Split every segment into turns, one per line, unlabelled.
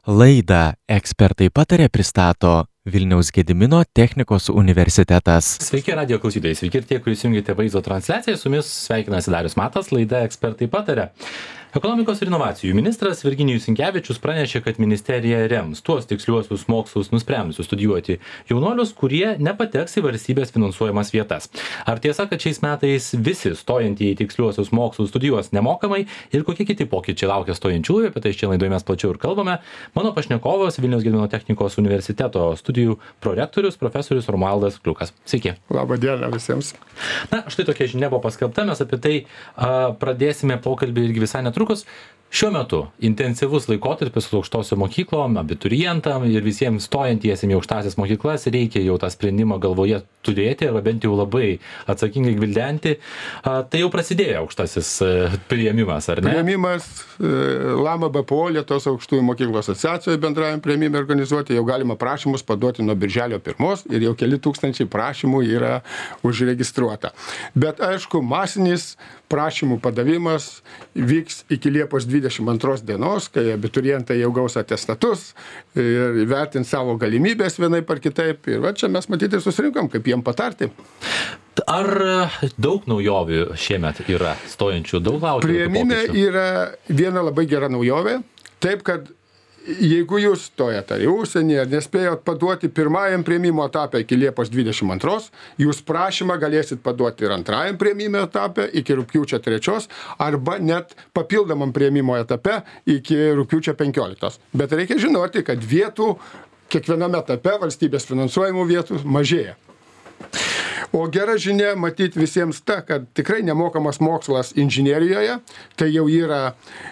Laidą Ekspertai patarė pristato Vilniaus Gedimino technikos universitetas.
Sveiki radijo klausytojai, sveiki ir tie, kurie įsijungėte vaizdo transliaciją, su jumis sveikinasi Darius Matas, laida Ekspertai patarė. Ekonomikos ir inovacijų ministras Virginijus Sinkevičius pranešė, kad ministerija rems tuos tiksliuosius mokslus nusprendusius studijuoti jaunuolius, kurie nepateks į valstybės finansuojamas vietas. Ar tiesa, kad šiais metais visi stojantieji į tiksliuosius mokslus studijuos nemokamai ir kokie kiti pokyčiai laukia stojančiųjų, apie tai šiandien laidoje mes plačiau ir kalbame. Mano pašnekovas Vilniaus Gedimino technikos universiteto studijų prorektorius profesorius Romualdas Kliukas. Sveiki.
Labą dieną visiems.
Na, štai tokia žinia buvo paskelbta, mes apie tai pradėsime pokalbį irgi visai netrukus. Šiuo metu intensyvus laikotarpis su aukštosiom mokyklom, abiturientam ir visiems stojantiesiems į aukštąsias mokyklas reikia jau tą sprendimą galvoje turėti arba bent jau labai atsakingai gvildenti. Tai jau prasidėjo aukštasis priėmimas, ar ne?
Priėmimas LAMA BPO Lietuvos aukštųjų mokyklų asociacijoje bendrajam priėmimui organizuoti, jau galima prašymus paduoti nuo birželio 1 ir jau keli tūkstančiai prašymų yra užregistruota. Bet aišku, masinis prašymų padavimas vyks iki Liepos 22 dienos, kai abiturientai jau gaus atestatus ir įvertins savo galimybės vienai par kitaip. Ir va čia mes matyti susirinkom, kaip jiem patarti.
Ar daug naujovių šiemet yra stojančių, daug laukiančių?
Priėmime yra viena labai gera naujovė, taip kad jeigu jūs stojate į užsienį ir nespėjot paduoti pirmajam priėmimo etape iki Liepos 22, jūs prašymą galėsit paduoti ir antrajam priėmimo etape iki rugpjūčio 3 arba net papildomam priėmimo etape iki rugpjūčio 15. Bet reikia žinoti, kad vietų kiekviename etape valstybės finansuojamų vietų mažėja. O gera žinia matyti visiems ta, kad tikrai nemokamas mokslas inžinerijoje, tai jau yra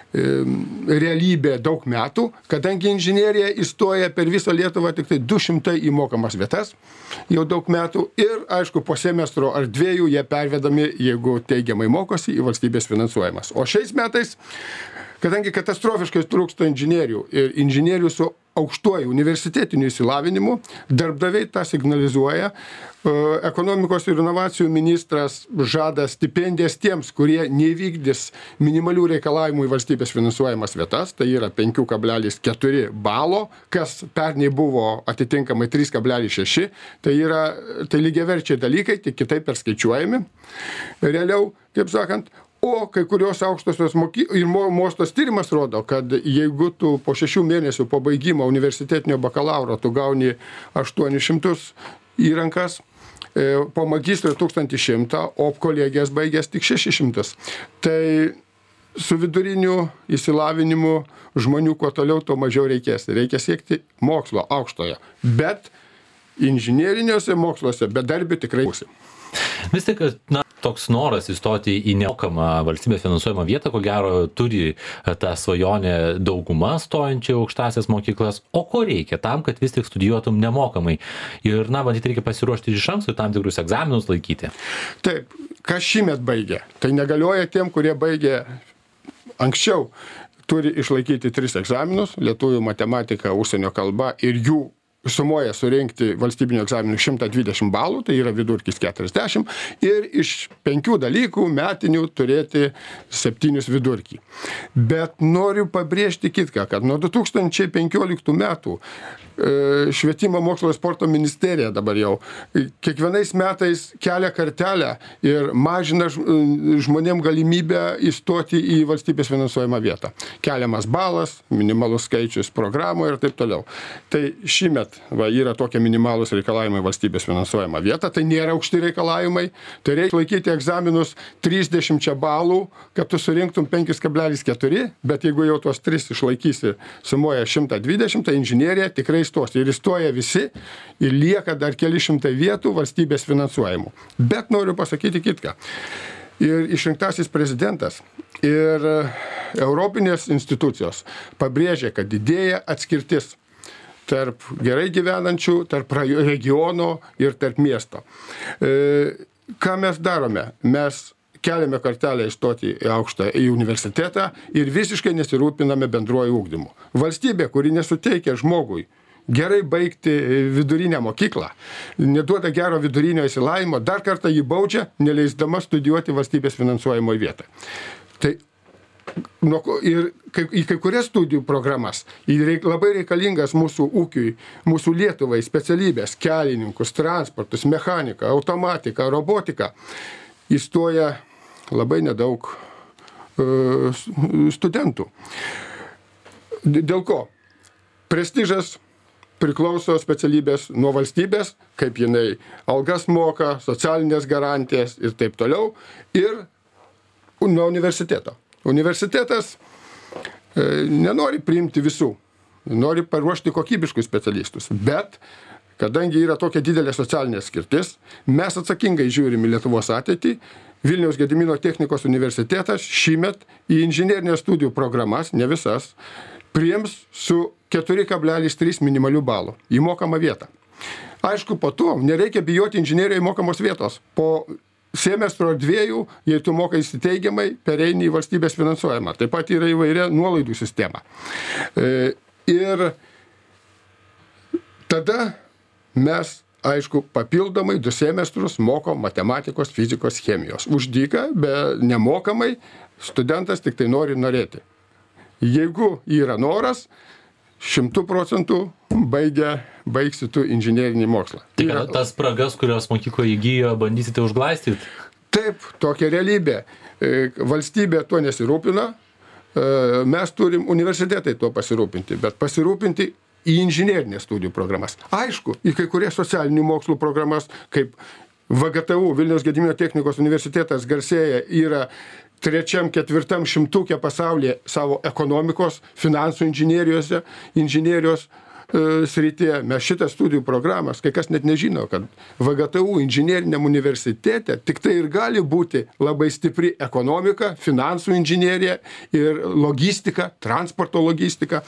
realybė daug metų, kadangi inžinerija įstoja per visą Lietuvą tik tai 200 į mokamas vietas, jau daug metų ir aišku po semestro ar dviejų jie pervedami, jeigu teigiamai mokosi, į valstybės finansuojamas. O šiais metais, kadangi katastrofiškai trūksta inžinierių ir inžinierių su aukštuoju universitetiniu išsilavinimu, darbdaviai tą signalizuoja. Ekonomikos ir inovacijų ministras žada stipendijas tiems, kurie neįvykdys minimalių reikalavimų į valstybės finansuojamas vietas, tai yra 5,4 balo, kas pernai buvo atitinkamai 3,6, tai lygiaverčiai dalykai, tik kitaip perskaičiuojami. Realiau, kaip sakant, o kai kurios aukštosios ir mokyklos tyrimas rodo, kad jeigu tu po 6 mėnesių po baigimo universitetinio bakalauro tu gauni 800 į rankas, po magistro 1100, o kolegijas baigęs tik 600. Tai su viduriniu išsilavinimu žmonių kuo toliau, tuo mažiau reikės. Reikia siekti mokslo aukštojo. Bet inžineriniuose moksluose bedarbių tikrai būsi.
Vis tik, toks noras įstoti į nemokamą valstybės finansuojamą vietą, ko gero turi tą svajonę dauguma stojančių aukštąsias mokyklas. O ko reikia tam, kad vis tik studijuotum nemokamai? Ir, matyt, reikia pasiruošti iš anksto tam tikrus egzaminus laikyti.
Taip, kas šįmet baigė, tai negalioja tiem, kurie baigė anksčiau. Turi išlaikyti 3 egzaminus, lietuvių matematika, užsienio kalba ir jų sumoje surinkti valstybinio egzaminų 120 balų, tai yra vidurkis 40, ir iš 5 dalykų metinių turėti 7 vidurkį. Bet noriu pabrėžti kitką, kad nuo 2015 metų Švietimo mokslo ir sporto ministerija dabar jau kiekvienais metais kelia kartelę ir mažina žmonėm galimybę įstoti į valstybės finansuojamą vietą. Keliamas balas, minimalus skaičius programų ir taip toliau. Tai šįmet yra tokie minimalūs reikalavimai valstybės finansuojamą vietą, tai nėra aukšti reikalavimai, tai reikia laikyti egzaminus 30 balų, kad tu surinktum 5,4, bet jeigu jau tuos 3 išlaikysi sumoje 120, tai inžinerija tikrai įstos. Ir įstoja visi ir lieka dar keli šimtai vietų valstybės finansuojamų. Bet noriu pasakyti kitką. Ir išrinktasis prezidentas ir europinės institucijos pabrėžia, kad didėja atskirtis tarp gerai gyvenančių, tarp regiono ir tarp miesto. Ką mes darome? Mes keliame kartelę įstoti į universitetą ir visiškai nesirūpiname bendruoju ugdymu. Valstybė, kuri nesuteikia žmogui gerai baigti vidurinę mokyklą, neduoda gero vidurinio išsilavinimo, dar kartą jį baudžia, neleisdama studijuoti valstybės finansuojamoje vietoje. Tai Ir į kai kurias studijų programas labai reikalingas mūsų ūkiui, mūsų Lietuvai specialybės, kelininkus, transportus, mechaniką, automatiką, robotiką, įstoja labai nedaug studentų. Dėl ko? Prestižas priklauso specialybės nuo valstybės, kaip jinai algas moka, socialinės garantijas ir taip toliau, ir nuo universiteto. Universitetas nenori priimti visų, nori paruošti kokybiškus specialistus, bet kadangi yra tokia didelė socialinė skirtis, mes atsakingai žiūrim į Lietuvos ateitį. Vilniaus Gedimino technikos universitetas šįmet į inžinerinės studijų programas, ne visas, priims su 4,3 minimalių balų į mokamą vietą. Aišku, po to nereikia bijoti inžinerijoje mokamos vietos. Po semestro 2, jei tu mokai įsiteigiamai, pereini į valstybės finansuojamą. Taip pat yra įvairia nuolaidų sistema. Ir tada mes, aišku, papildomai 2 semestrus mokom matematikos, fizikos, chemijos. Už dyką, be nemokamai, studentas tik tai norėti. Jeigu yra noras, 100% baigsi tu inžinerinį mokslą.
Tai tas spragas, kurios mokykloje įgijo, bandysite užglaistyti?
Taip, tokia realybė. Valstybė tuo nesirūpina, mes turim universitetai tuo pasirūpinti, bet pasirūpinti į inžinerinės studijų programas. Aišku, į kai kurias socialinių mokslų programas, kaip VGTU, Vilniaus Gedimino technikos universitetas garsėja, yra 3-4 šimtukė pasaulyje savo ekonomikos, finansų inžinerijos srityje. Mes šitą studijų programas, kai kas net nežino, kad VGTU inžineriniam universitete tik tai ir gali būti labai stipri ekonomika, finansų inžinerija ir logistika, transporto logistika.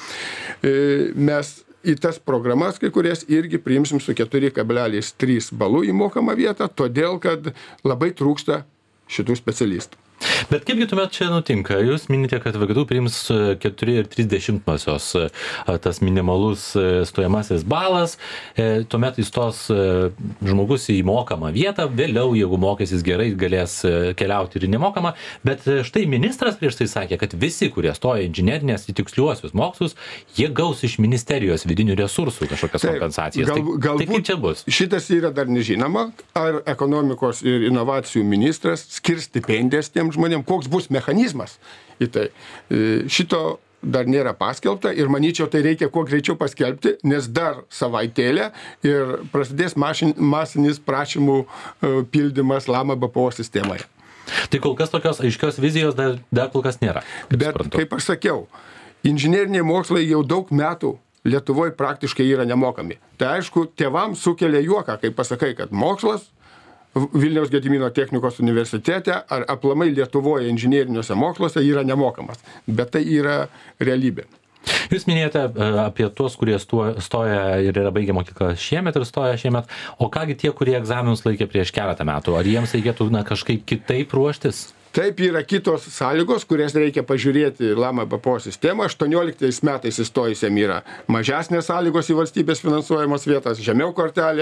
Mes į tas programas kai kurias irgi priimsim su 4,3 balų į mokamą vietą, todėl kad labai trūksta šitų specialistų.
Bet kaipgi tuomet čia nutinka? Jūs minite, kad VGTU priims 4,3 tas minimalus stojamasis balas, tuomet įstos žmogus į mokamą vietą, vėliau, jeigu mokysis gerai, galės keliauti ir nemokamą, bet štai ministras prieš tai sakė, kad visi, kurie stoja inžinerinės į tiksliuosius mokslus, jie gaus iš ministerijos vidinių resursų kažkokias kompensacijas. Tai kaip čia bus?
Šitas yra dar nežinoma, ar ekonomikos ir inovacijų ministras skirs stipendijas tiem žmonėm, koks bus mechanizmas į tai. Šito dar nėra paskelbta ir manyčiau, tai reikia kuo greičiau paskelbti, nes dar savaitėlę ir prasidės masinis prašymų pildymas Lama BPO sistemoje.
Tai kol kas tokios aiškios vizijos dar kol kas nėra.
Bet, kaip aš sakiau, inžineriniai mokslai jau daug metų Lietuvoje praktiškai yra nemokami. Tai aišku, tėvams sukelia juoką, kai pasakai, kad mokslas Vilniaus Gedimino technikos universitete ar aplamai Lietuvoje inžineriniuose moksluose yra nemokamas. Bet tai yra realybė.
Jūs minėjote apie tuos, kurie stoja ir yra baigę mokyklą šiemet ir stoja šiemet. O kągi tie, kurie egzaminus laikė prieš keletą metų? Ar jiems reikėtų kažkaip kitaip ruoštis?
Taip, yra kitos sąlygos, kurias reikia pažiūrėti Lama BPO sistemą. 18 metais įstojusiam yra mažesnės sąlygos į valstybės finansuojamas vietas, žemiau kortelė,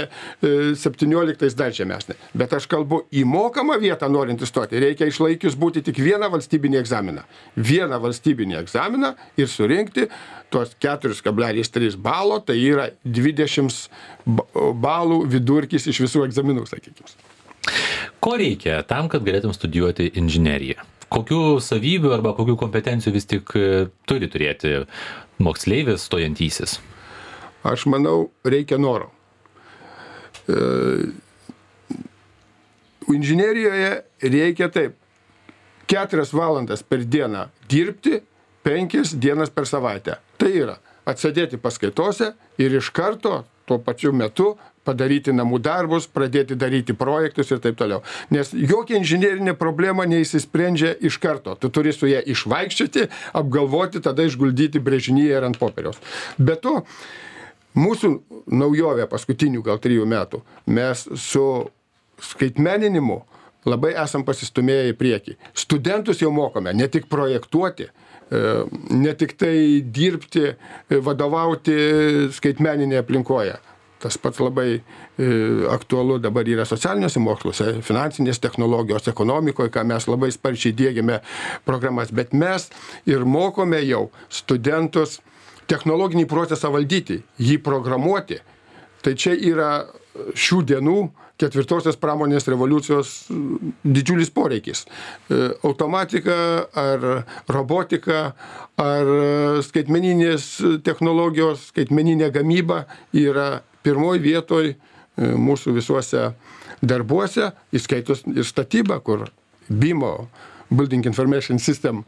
17 dar žemesnė. Bet aš kalbu, į mokamą vietą norint įstoti, reikia išlaikius būti tik vieną valstybinį egzaminą. Vieną valstybinį egzaminą ir surinkti tuos 4,3 balo, tai yra 20 balų vidurkis iš visų egzaminų, sakykime.
Ko reikia tam, kad galėtum studijuoti inžineriją? Kokių savybių arba kokių kompetencijų vis tik turi turėti moksleivis stojantysis?
Aš manau, reikia noro. Inžinerijoje reikia taip 4 valandas per dieną dirbti, 5 dienas per savaitę. Tai yra atsėdėti paskaitose ir iš karto tuo pačiu metu padaryti namų darbus, pradėti daryti projektus ir taip toliau. Nes jokia inžinerinė problema neįsisprendžia iš karto. Tu turi su ją išvaikščioti, apgalvoti, tada išguldyti brėžinyje ir ant popieriaus. Be to, mūsų naujovė paskutinių gal 3 metų, mes su skaitmeninimu labai esam pasistumėję į priekį. Studentus jau mokome ne tik projektuoti, ne tik tai dirbti, vadovauti skaitmeninėje aplinkoje. Tas pats labai aktualu dabar yra socialiniuose moksluose, finansinės technologijos, ekonomikoje, ką mes labai sparčiai diegiame programas, bet mes ir mokome jau studentus technologinį procesą valdyti, jį programuoti. Tai čia yra šių dienų 4 pramonės revoliucijos didžiulis poreikis. Automatika ar robotika ar skaitmeninės technologijos, skaitmeninė gamyba yra pirmoji vietoj mūsų visuose darbuose, įskaitant ir statybą, kur BIMO, Building Information System,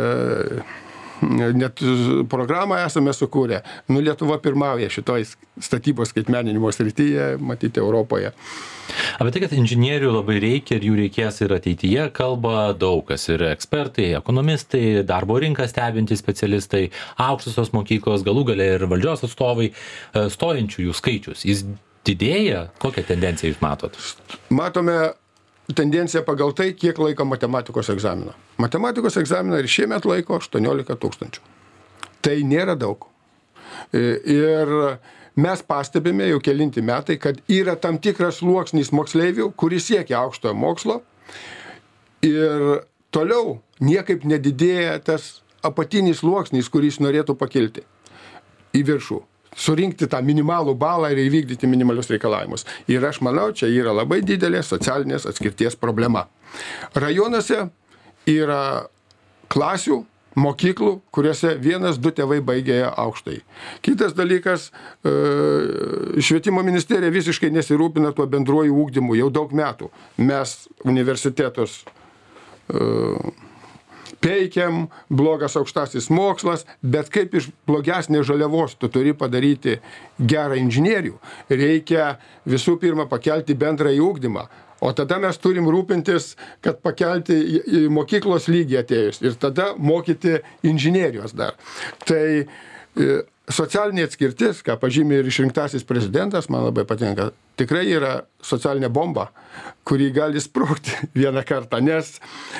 net programą esame sukūrę. Lietuva pirmauja šitoj statybos skaitmeninimo srityje, matyti Europoje.
Apie tai, kad inžinierių labai reikia ir jų reikės ir ateityje, kalba daug kas, ir ekspertai, ekonomistai, darbo rinką stebintys specialistai, aukštosios mokyklos, galų gale ir valdžios atstovai, stojančiųjų skaičius. Jis didėja? Kokią tendenciją jūs matot?
Matome tendencija pagal tai, kiek laiko matematikos egzaminą. Matematikos egzaminą ir šiemet laiko 18 000. Tai nėra daug. Ir mes pastebime jau kelinti metai, kad yra tam tikras sluoksnis moksleivių, kuris siekia aukštojo mokslo ir toliau niekaip nedidėja tas apatinis sluoksnis, kuris norėtų pakilti į viršų. Surinkti tą minimalų balą ir įvykdyti minimalius reikalavimus. Ir aš manau, čia yra labai didelė socialinės atskirties problema. Rajonuose yra klasių, mokyklų, kuriuose 1-2 tėvai baigė aukštąjį. Kitas dalykas, švietimo ministerija visiškai nesirūpina tuo bendruoju ugdymu jau daug metų. Mes universitetus peikiam, blogas aukštasis mokslas, bet kaip iš blogesnės žaliavos tu turi padaryti gerą inžinierių. Reikia visų pirma pakelti bendrąjį ugdymą, o tada mes turim rūpintis, kad pakelti į mokyklos lygį atėjus ir tada mokyti inžinierijos dar. Tai socialinė atskirtis, ką pažymė ir išrinktasis prezidentas, man labai patinka, tikrai yra socialinė bomba, kuri gali sprogti vieną kartą, nes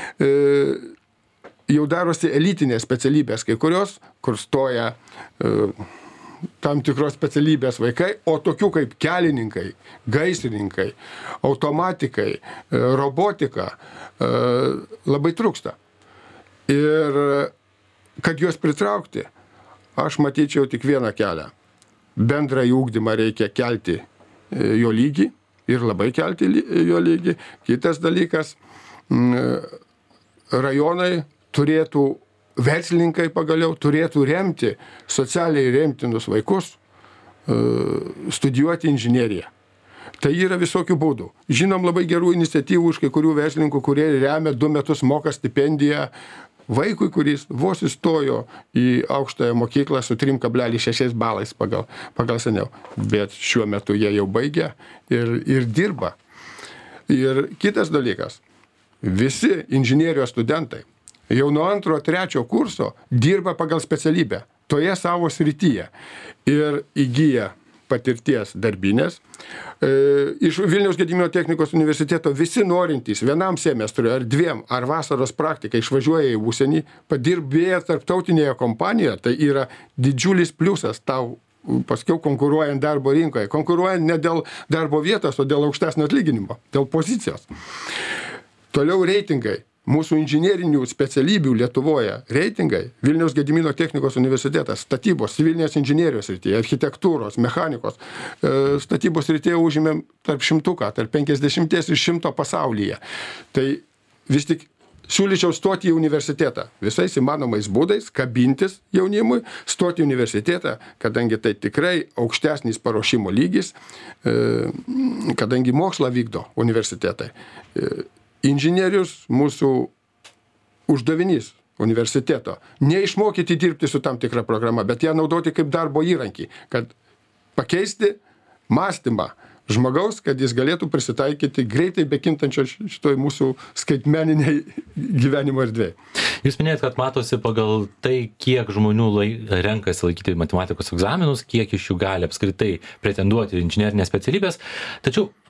jau darosi elitinės specialybės, kai kurios, kur stoja tam tikros specialybės vaikai, o tokių kaip kelininkai, gaisrininkai, automatikai, robotika labai trūksta. Ir kad juos pritraukti, aš matyčiau tik vieną kelią. Bendrąjį ugdymą reikia kelti jo lygį ir labai kelti jo lygį. Kitas dalykas, rajonai turėtų, verslininkai pagaliau turėtų remti socialiai remtinus vaikus studijuoti inžineriją. Tai yra visokių būdų. Žinom labai gerų iniciatyvų iš kai kurių verslininkų, kurie remia 2 metus moka stipendiją vaikui, kuris vos įstojo į aukštąją mokyklą su 3,6 balais pagal seniau. Bet šiuo metu jie jau baigia ir dirba. Ir kitas dalykas, visi inžinierijos studentai jau nuo 2-3 kurso dirba pagal specialybę toje savo srityje ir įgyja patirties darbinės. Iš Vilniaus Gedimino technikos universiteto visi norintys vienam semestrui ar 2 ar vasaros praktikai išvažiuoja į užsienį, padirbėję tarptautinėje kompanijoje, tai yra didžiulis pliusas tau paskiau konkuruojant darbo rinkoje. Konkuruojant ne dėl darbo vietos, o dėl aukštesnio atlyginimo, dėl pozicijos. Toliau reitingai. Mūsų inžinierinių specialybių Lietuvoje reitingai, Vilniaus Gedimino technikos universitetas, statybos, civilinės inžinierijos srityje, architektūros, mechanikos, statybos srityje užėmėm tarp 100, tarp 50 ir 100 pasaulyje. Tai vis tik siūlyčiau stoti į universitetą visais įmanomais būdais, kabintis jaunimui, stoti į universitetą, kadangi tai tikrai aukštesnis paruošimo lygis, kadangi mokslą vykdo universitetai. Inžinierius mūsų uždavinys universiteto. Neišmokyti dirbti su tam tikra programa, bet ją naudoti kaip darbo įrankį, kad pakeisti mąstymą žmogaus, kad jis galėtų prisitaikyti greitai bekintančio šitoj mūsų skaitmeniniai gyvenimo erdvėje.
Jūs minėjot, kad matosi pagal tai, kiek žmonių renkasi laikyti matematikos egzaminus, kiek iš jų gali apskritai pretenduoti inžinerinės specialybės. Tačiau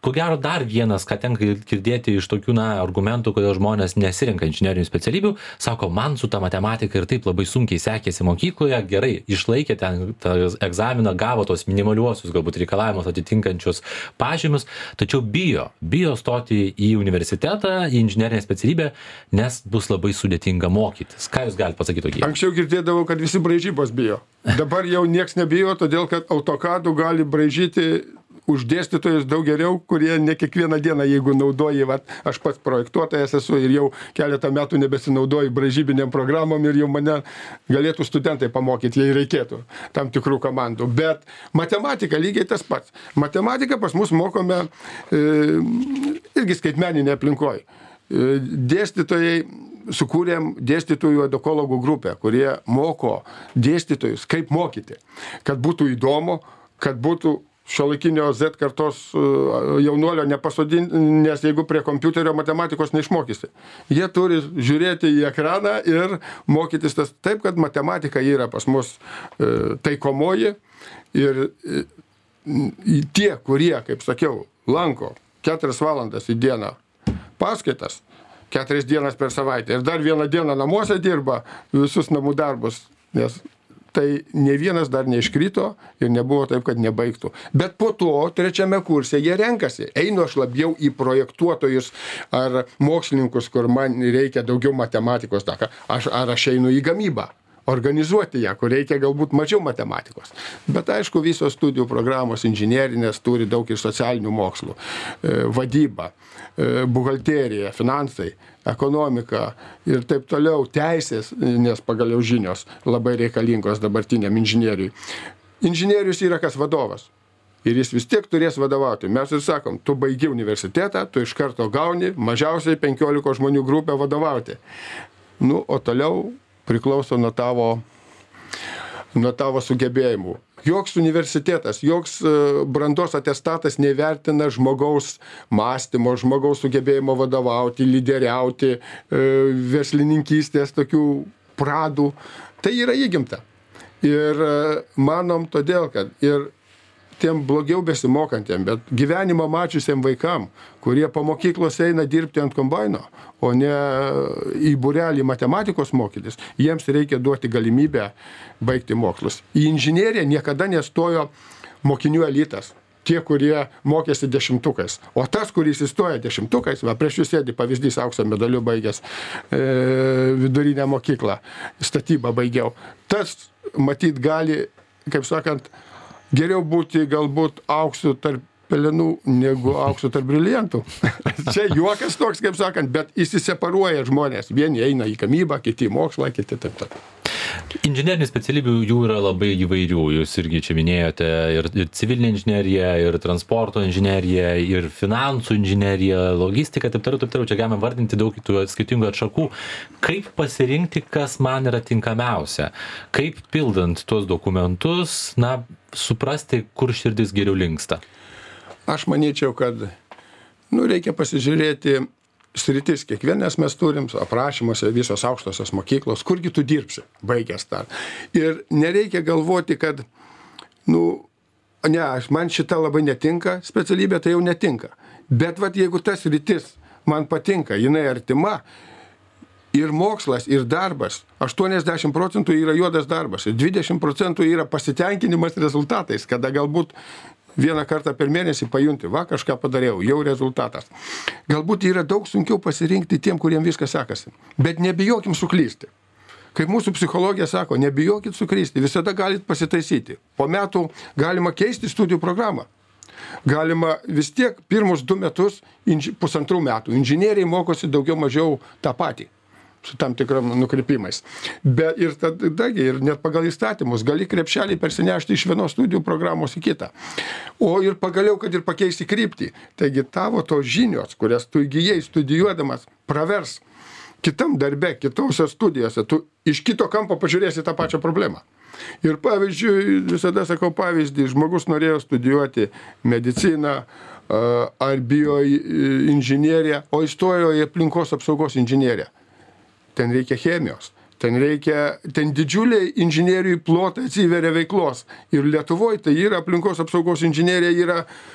ko gero dar vienas, ką tenka girdėti iš tokių, argumentų, kodėl žmonės nesirenka inžinerinių specialybių, sako, man su ta matematika ir taip labai sunkiai sekėsi mokykloje, gerai, išlaikė ten tą egzaminą, gavo tos minimaliuosius, galbūt reikalavimus atitinkančius pažymius, tačiau bijo stoti į universitetą, į inžinerinę specialybę, nes bus labai sudėtinga mokytis. Ką jūs galite pasakyti tokie?
Anksčiau girdėdavau, kad visi braižybos bijo. Dabar jau nieks nebijo, todėl kad AutoCAD gali braižyti už dėstytojus daug geriau, kurie ne kiekvieną dieną, jeigu naudoji, aš pats projektuotojas esu ir jau keletą metų nebesinaudoju braižybiniam programom ir jau mane galėtų studentai pamokyti, jei reikėtų tam tikrų komandų. Bet matematika lygiai tas pats. Matematiką pas mus mokome irgi skaitmeninėje aplinkoje. Dėstytojai sukūrėm dėstytojų edukologų grupę, kurie moko dėstytojus, kaip mokyti, kad būtų įdomu, kad būtų šiuolaikinio Z kartos jaunuolio nepasodinti, nes jeigu prie kompiuterio matematikos neišmokysi. Jie turi žiūrėti į ekraną ir mokytis tas taip, kad matematika yra pas mus taikomoji ir tie, kurie, kaip sakiau, lanko 4 valandas į dieną paskaitas, 4 dienas per savaitę ir dar 1 dieną namuose dirba visus namų darbus, nes tai ne vienas dar neiškrito ir nebuvo taip, kad nebaigtų. Bet po to 3 kurse jie renkasi. Einu aš labiau į projektuotojus ar mokslininkus, kur man reikia daugiau matematikos. Ar aš einu į gamybą, organizuoti ją, kur reikia galbūt mažiau matematikos. Bet aišku, visos studijų programos inžinerinės turi daug ir socialinių mokslų. Vadyba, buhalterija, finansai, ekonomika ir taip toliau, teisės, nes pagaliau žinios labai reikalingos dabartiniam inžinieriui. Inžinierius yra kas vadovas. Ir jis vis tiek turės vadovauti. Mes ir sakom, tu baigi universitetą, tu iš karto gauni mažiausiai 15 žmonių grupę vadovauti. O toliau priklauso nuo tavo sugebėjimų. Joks universitetas, joks brandos atestatas nevertina žmogaus mąstymo, žmogaus sugebėjimo vadovauti, lyderiauti, verslininkystės tokių pradų. Tai yra įgimta. Ir manom todėl, kad ir tiem blogiau besimokantiem, bet gyvenimo mačiusiem vaikam, kurie po mokyklos eina dirbti ant kombaino, o ne į būrelį matematikos mokytis, jiems reikia duoti galimybę baigti mokslus. Į inžineriją niekada nestojo mokinių elitas, tie, kurie mokėsi 10-ukais. O tas, kuris įstoja 10-ukais, prieš jūs sėdi pavyzdys aukso medaliu baigęs vidurinę mokyklą, statybą baigiau. Tas, matyt, gali, kaip sakant, geriau būti galbūt auksu tarp pelenų negu auksu tarp briliantų. Čia juokas toks, kaip sakant, bet įsiseparuoja žmonės. Vieni eina į gamybą, kiti į mokslą, kiti taip.
Inžinerinių specialybių jų yra labai įvairių. Jūs irgi čia minėjote ir civilinė inžinerija, ir transporto inžinerija, ir finansų inžinerija, logistika, taip toliau. Čia galime vardinti daug kitų skirtingų atšakų. Kaip pasirinkti, kas man yra tinkamiausia? Kaip pildant tuos dokumentus, suprasti, kur širdis geriau linksta?
Aš manyčiau, kad reikia pasižiūrėti sritis, kiekvienas mes turim aprašymuose visos aukštosios mokyklos, kurgi tu dirbsi, baigęs tą. Ir nereikia galvoti, kad, man šita labai netinka, specialybė tai jau netinka. Bet jeigu tas sritis man patinka, jinai artima, ir mokslas, ir darbas, 80% yra juodas darbas, ir 20% yra pasitenkinimas rezultatais, kada galbūt 1 kartą per mėnesį pajunti, kažką padariau, jau rezultatas. Galbūt yra daug sunkiau pasirinkti tiem, kuriem viskas sekasi. Bet nebijokim suklysti. Kaip mūsų psichologija sako, nebijokit suklysti, visada galit pasitaisyti. Po metų galima keisti studijų programą. Galima vis tiek pirmus 2 metus, 1,5 metų. Inžinieriai mokosi daugiau mažiau tą patį, su tam tikram nukrypimais. Ir tada, ir net pagal įstatymus, gali krepšelį persinešti iš vienos studijų programos į kitą. O ir pagaliau, kad ir pakeisti kryptį. Taigi tavo tos žinios, kurias tu įgyjai studijuodamas, pravers kitam darbe, kitose studijose, tu iš kito kampo pažiūrėsi tą pačią problemą. Ir pavyzdžiui, visada sakau pavyzdį, žmogus norėjo studijuoti mediciną ar bioinžineriją, o įstojo į aplinkos apsaugos inžineriją. Ten reikia chemijos, ten didžiuliai inžinerijų plotai atsiveria veiklos. Ir Lietuvoje tai yra aplinkos apsaugos inžinerija yra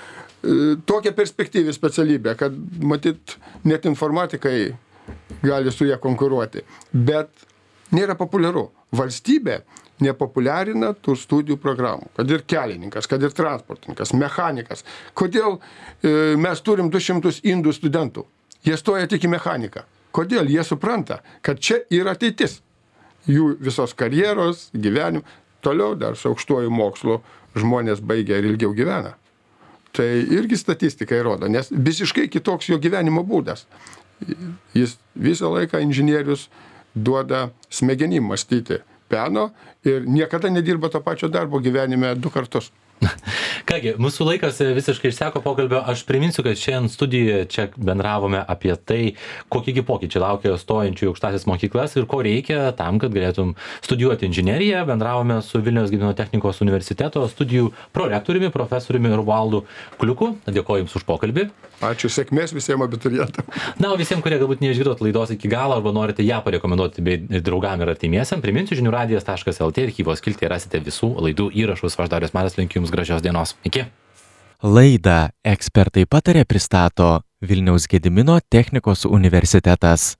tokia perspektyvi specialybė, kad matyt net informatikai gali su ją konkuruoti. Bet nėra populiaru. Valstybė nepopuliarina tų studijų programų. Kad ir kelininkas, kad ir transportininkas, mechanikas. Kodėl mes turim 200 indų studentų? Jie stoja tik į mechaniką. Kodėl? Jie supranta, kad čia yra ateitis. Jų visos karjeros, gyvenimo. Toliau dar su aukštuoju mokslu žmonės baigia ir ilgiau gyvena. Tai irgi statistika įrodo, nes visiškai kitoks jo gyvenimo būdas. Jis visą laiką inžinierius duoda smegenim mąstyti peno ir niekada nedirba to pačio darbo gyvenime 2 kartus.
Kągi, mūsų laikas visiškai išseko pokalbio. Aš priminsiu, kad šiandien studijoje čia bendravome apie tai, kokie pokyčiai laukia stojančių į aukštąsias mokyklas ir ko reikia tam, kad galėtum studijuoti inžineriją. Bendravome su Vilniaus Gedimino technikos universiteto studijų prorektoriumi, profesoriumi Romualdu Kliuku. Dėkoju Jums už pokalbį.
Ačiū, sėkmės visiems abiturientam.
Na, o visiems, kurie galbūt neišgirdot laidos iki galo arba norite ją parekomenduoti bei draugam ir artimiesiam, priminsiu žiniųradijas.lt archyvos skiltyje rasite visų laidų įrašus. Aš Darius Matas, linkiu Jums gražios dienos. Iki.
Laidą Ekspertai pataria pristato Vilniaus Gedimino technikos universitetas.